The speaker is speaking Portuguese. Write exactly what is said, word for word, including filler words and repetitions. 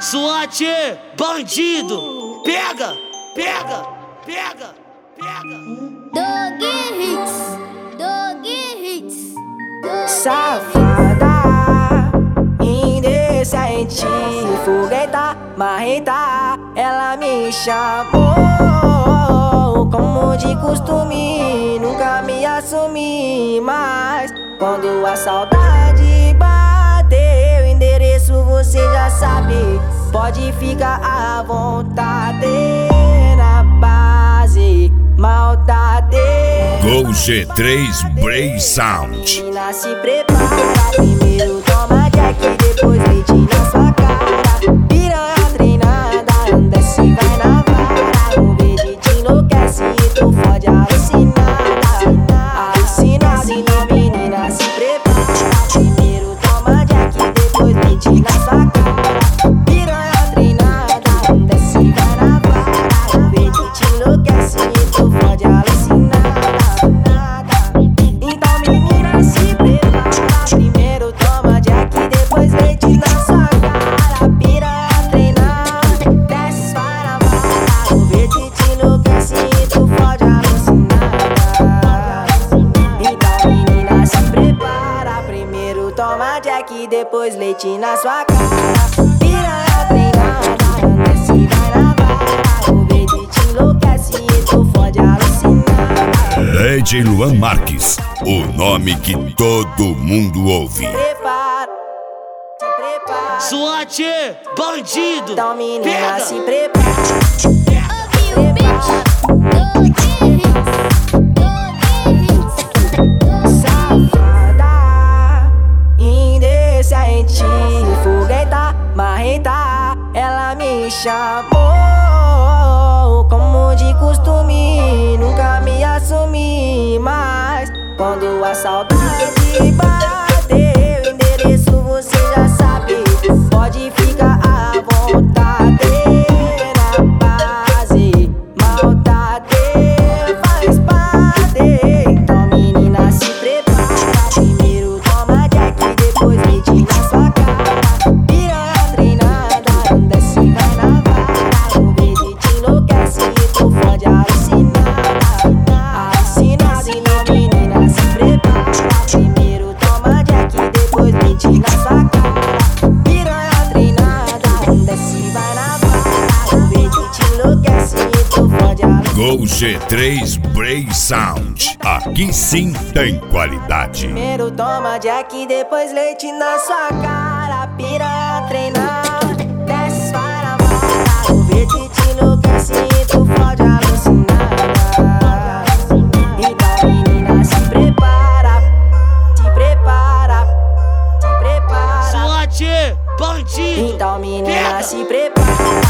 SWAT, bandido, pega, pega, pega, pega. Dog Hits, Dog Hits, Dog Safada, indecente, fogueta, marreta, ela me chamou como de costume, nunca me assumi, mas quando a saudade bateu, endereço você já sabe, pode ficar à vontade, na base, maldade. Gol G três Bray Sound. Menina, se prepara, primeiro toma jack, depois leite na sua cara. Piranha treinada, desce e vai na vara. O verde te enlouquece e tu fode alucinada. Alucinada, então menina, se prepara, primeiro toma jack, depois leite na sua cara. Piranha treinada, desce e vai na vara. O verde te enlouquece e tu fode alucinada. Toma jack, depois leite na sua cara. Piranha treinada, desce e vai na vara. O verde te enlouquece e tu fode alucinada. D J Luan Marques, o nome que todo mundo ouve. Prepara, se prepara. SWAT, bandido, Então menina, pega, se prepara. Ouviu, bitch? Dog Hits, Dog Hits, Safada, indecente, fogueta, marreta, ela me chamou como de costume, nunca me assumi, mas quando a saudade bateu, endereço você já sabe, pode ficar à vontade, na base, maldade faz parte. Então menina, se prepara, primeiro toma jack, depois leite na sua cara. Piranha treinada, desce e vai na vara. O verde te enlouquece e tu fode alucinada. Alucinada, então menina, se prepara, primeiro toma jack, depois leite na sua cara. Piranha treinada, desce e vai na vara. O verde te enlouquece e tu fode alucinada. Gol G três Bray Sound. Aqui sim tem qualidade. Primeiro toma jack, depois leite na sua cara. Piranha treinada, desce para vara. O verde te enlouquece e tu fode alucinada. Então menina, se prepara, se prepara, se prepara. SWAT, bandido, Então menina, pega, se prepara.